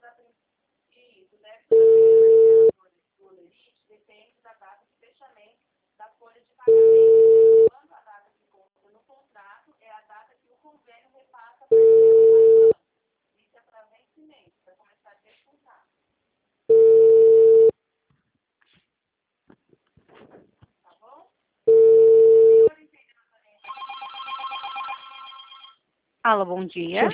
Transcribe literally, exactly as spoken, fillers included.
Isso, deve do limite depende da data de fechamento da folha de pagamento. Quando a data que consta no contrato é a data que o convênio repassa para ele. Isso é para vencimento, para começar a descontar. Tá bom? Alô, bom dia.